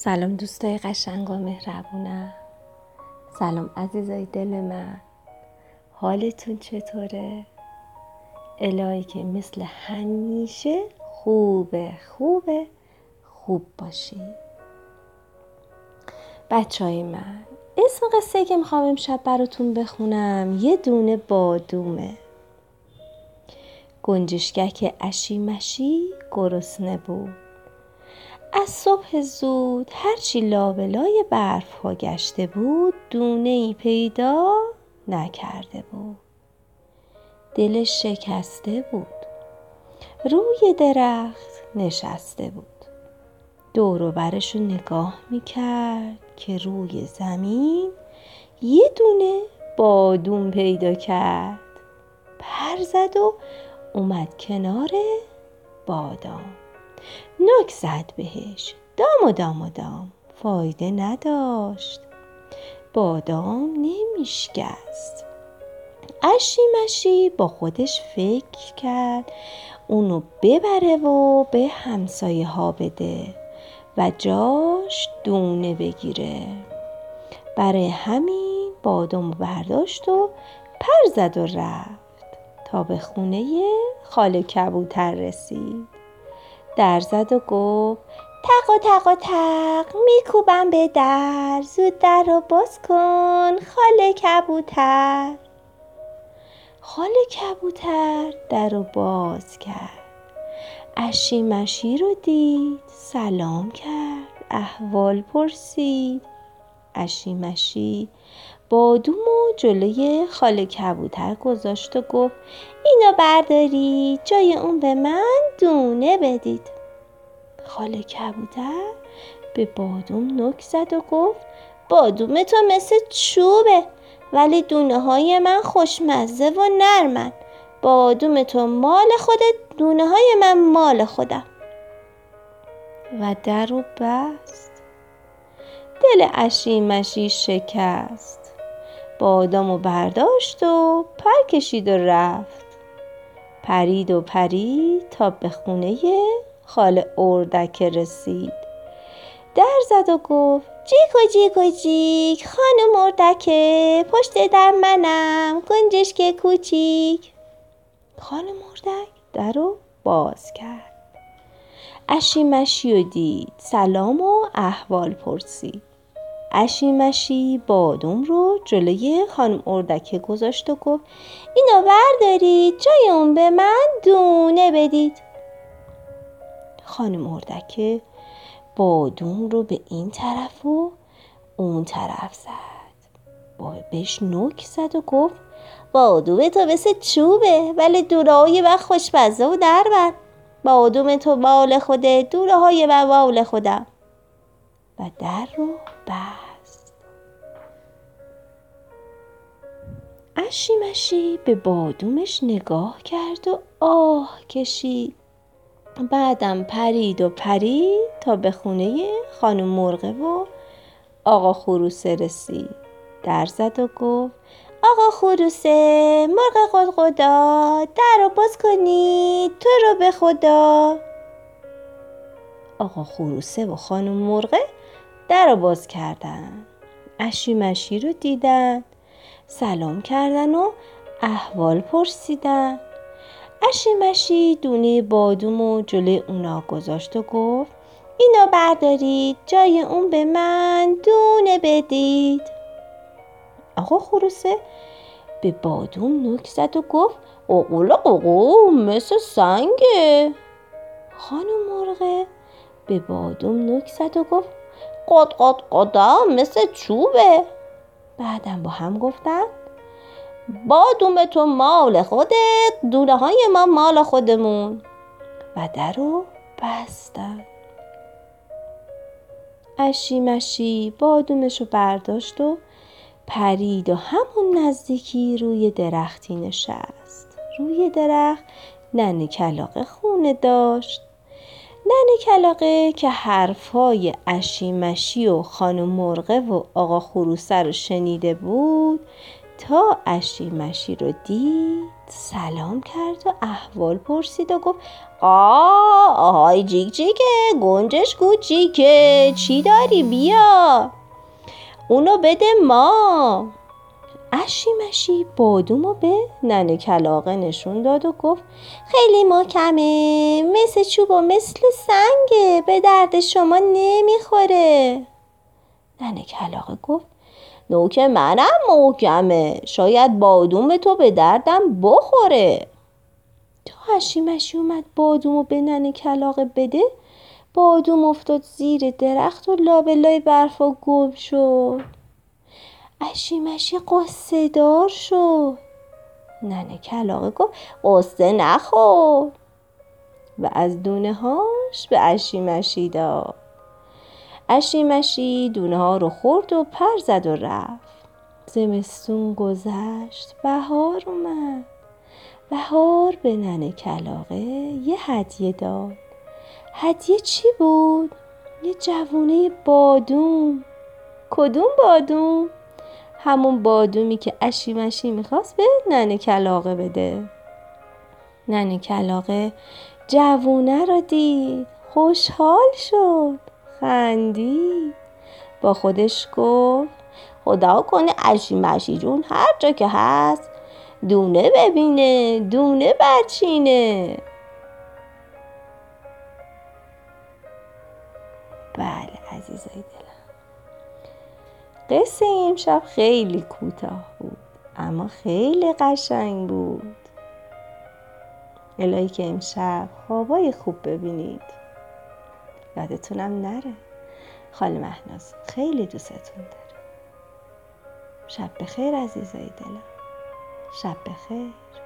سلام دوستای قشنگ و مهربونم. سلام عزیزای دل من، حالتون چطوره؟ الهی که مثل همیشه خوب باشید. بچهای من، اسم قصه که میخوام امشب براتون بخونم یه دونه بادومه. گنجشکک اشی مشی گرسنه بود. از صبح زود هرچی لابلای برف ها گشته بود دونه‌ای پیدا نکرده بود. دلش شکسته بود. روی درخت نشسته بود. دور و برشو نگاه میکرد که روی زمین یه دونه بادوم پیدا کرد. پر زد و اومد کنار بادام. نوک زد بهش. دام فایده نداشت. بادام نمیشکست. اشی مشی با خودش فکر کرد اونو ببره و به همسایه ها بده و جاش دونه بگیره. برای همین بادامو برداشت و پر زد و رفت تا به خونه خاله کبوتر رسید. در زد و گفت تق میکوبم به در، زود در رو باز کن خاله کبوتر. خاله کبوتر در رو باز کرد. اشی مشی رو دید، سلام کرد، احوال پرسید. اشی مشی بادومو جلوی خاله کبوتر گذاشت و گفت اینو بردارید جای اون به من دونه بدید. خاله کبوتر به بادوم نوک زد و گفت بادوم تو مثل چوبه ولی دونه های من خوشمزه و نرمن. بادوم تو مال خودت، دونه های من مال خودم. و در رو بست. دل اشی مشی شکست. بادامو برداشت و پر کشید و رفت. پرید تا به خونه خاله اردک رسید. در زد و گفت جیک خانم اردکه، پشت در منم گنجشک کوچیک. خانم اردک در رو باز کرد. اشی مشی رو دید، سلام و احوال پرسید. اشی مشی بادوم رو جلوی خانم اردک گذاشت و گفت اینو بردارید جای اون به من دونه بدید. خانم اردک بادوم رو به این طرف و اون طرف زد. بهش نوک زد و گفت بادوم تو مثل چوبه ولی دوره‌های من خوشمزه و نرمن. بادوم تو مال خودت، دوره‌های من مال خودم. و در رو بست. اشی مشی به بادومش نگاه کرد و آه کشید. بعدم پرید تا به خونه خانم مرغه و آقا خروسه رسید. در زد و گفت آقا خروسه، مرغ قدقدا، در رو باز کنید تو رو به خدا. آقا خروسه و خانم مرغه در رو باز کردن. اشی مشی رو دیدن، سلام کردن و احوال پرسیدن. اشی مشی دونه بادومو جلوی اونا گذاشت و گفت اینو بردارید جای اون به من دونه بدید. آقا خروسه به بادوم نوک زد و گفت قوقو مثل سنگه. خانم مرغه به بادوم نوک زد و گفت قدم مثل چوبه. بعدم با هم گفتن بادوم تو مال خودت، دونه های ما مال خودمون. و در رو بستن. اشی مشی بادومش رو برداشت و پرید و همون نزدیکی روی درختی نشست. روی درخت ننه کلاغه خونه داشت. ننه کلاغه که حرفای اشی مشی و خانم مرغه و آقا خروسه رو شنیده بود تا اشی مشی رو دید سلام کرد و احوال پرسید و گفت آهای جیک جیکه، گنجش کوچیکه، چی داری بیا اونو بده ما. اشی مشی بادومو به ننه کلاغه نشون داد و گفت خیلی محکمه، مثل چوب و مثل سنگه، به درد شما نمیخوره. ننه کلاغه گفت نوک منم محکمه، شاید بادوم تو به دردم بخوره. تا اشی مشی اومد بادومو به ننه کلاغه بده، بادوم افتاد زیر درخت و لابلای برفا گم شد. اشی مشی قصه دار شد. ننه کلاغه گفت قصه نخور و از دونه هاش به اشی مشی داد. اشی مشی دونه ها رو خورد و پر زد و رفت. زمستون گذشت، بهار اومد. بهار به ننه کلاغه یه هدیه داد. هدیه چی بود؟ یه جوونه بادوم. کدوم بادوم؟ همون بادومی که اشی مشی میخواست به ننه کلاغه بده. ننه کلاغه جوونه رو دید، خوشحال شد، خندید، با خودش گفت خدا کنه اشی مشی جون هر جا که هست دونه ببینه، دونه برچینه. بله عزیزای دلم، قصه امشب خیلی کوتاه بود اما خیلی قشنگ بود. الهی که امشب خوابای خوب ببینید. یادتونم نره خاله مهناز خیلی دوستتون داره. شب بخیر عزیزای دلم، شب بخیر.